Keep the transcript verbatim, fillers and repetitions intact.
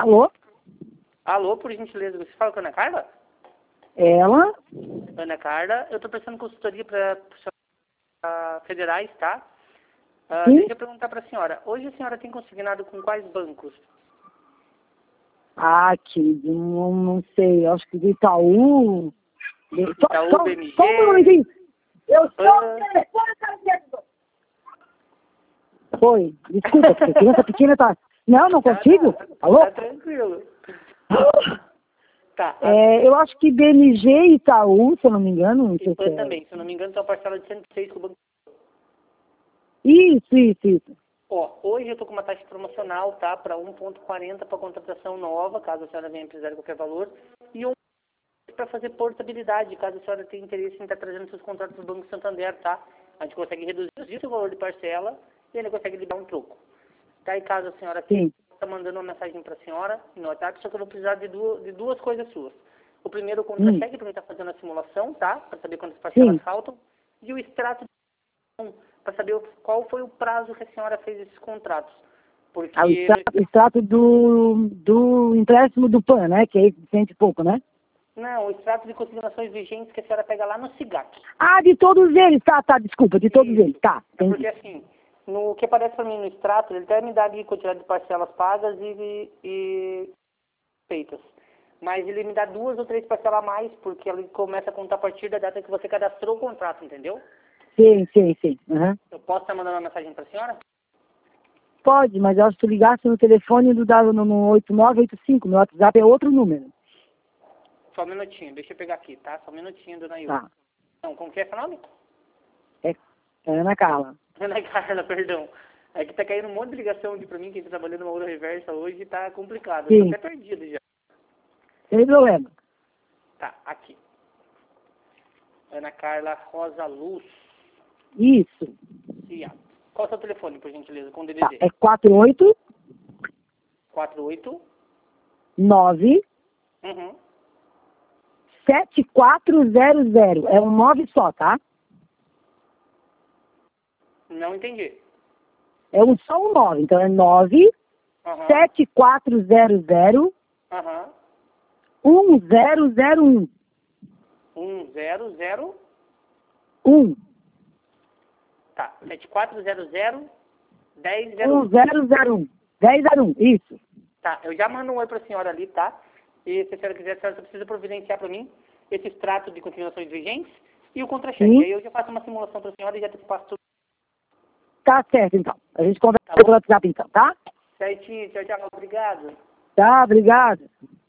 Alô? Alô, por gentileza, você fala com a Ana Carla? Ela? Ana Carla, eu estou prestando consultoria para federais, tá? Uh, deixa eu perguntar para a senhora. Hoje a senhora tem consignado com quais bancos? Ah, querido, não, não sei. Acho que do Itaú. De... Itaú, só, B M G. Só um momentinho. Eu sou Ah. o telefone, cara. Foi. Desculpa, porque a criança pequena tá. Não, não consigo? Tá, tá, Alô? tá tranquilo. Tá. É, eu acho que B M G e Itaú, se eu não me engano. Não sei Eu se é. também, se eu não me engano, tem uma parcela de cento e seis com o banco. Isso, isso, isso. Ó, hoje eu tô com uma taxa promocional, tá? Para um ponto quarenta para contratação nova, caso a senhora venha precisar de qualquer valor. E um para fazer portabilidade, caso a senhora tenha interesse em estar trazendo seus contratos do Banco Santander, tá? A gente consegue reduzir o seu valor de parcela e ainda consegue lhe dar um troco. Tá? E caso a senhora Sim. está mandando uma mensagem para a senhora no WhatsApp, só que eu vou precisar de duas, de duas coisas suas. O primeiro, o contra-cheque, para mim estar fazendo a simulação, tá? Para saber quantas parcelas Sim. faltam. E o extrato de para saber o- qual foi o prazo que a senhora fez esses contratos. Porque... Ah, o extrato, o extrato do, do empréstimo do P A N, né? Que é cento e pouco, né? Não, o extrato de consignações vigentes que a senhora pega lá no SIGAC. Ah, de todos eles, tá, tá, desculpa, de todos Isso. eles, tá. É Entendi. porque assim, no que aparece para mim no extrato, ele até me dá ali quantidade de parcelas pagas e, e feitas. Mas ele me dá duas ou três parcelas a mais, porque ele começa a contar a partir da data que você cadastrou o contrato, entendeu? Sim, sim, sim. Uhum. Eu posso estar mandando uma mensagem para a senhora? Pode, mas eu acho que tu ligasse no telefone do dado no, no oito nove oito cinco, meu WhatsApp é outro número. Só um minutinho, deixa eu pegar aqui, tá? Só um minutinho, dona Ilva. Tá. Não, como que é seu nome? É, é Ana Carla. Ana Carla, perdão. É que tá caindo um monte de ligação aqui pra mim, quem tá trabalhando numa hora reversa hoje tá complicado. Eu tô Sim. até perdido já. Sem problema. Tá, aqui. Ana Carla Rosa Luz. Isso. Cia. Qual é o seu telefone, por gentileza, com o D D Tá. D? É quatro oito quatro oito. nove Uhum. sete quatro zero zero. É um nove só, tá? Não entendi. É um só um nove. Então é nove Aham. sete quatro zero zero Aham. um zero zero um. um zero zero. um. Tá. sete quatro zero zero dez zero um um. zero zero um. dez zero um. Isso. Tá. Eu já mando um oi pra senhora ali, tá? E se a senhora quiser, a senhora só precisa providenciar pra mim esse extrato de continuações vigentes e o contra-cheque. Sim. Aí eu já faço uma simulação pra senhora e já te passo tudo. Tá certo, então. A gente conversa Tá pelo bom? WhatsApp, então, tá? Certinho. Tchau, tchau. Obrigado. Tá, obrigado.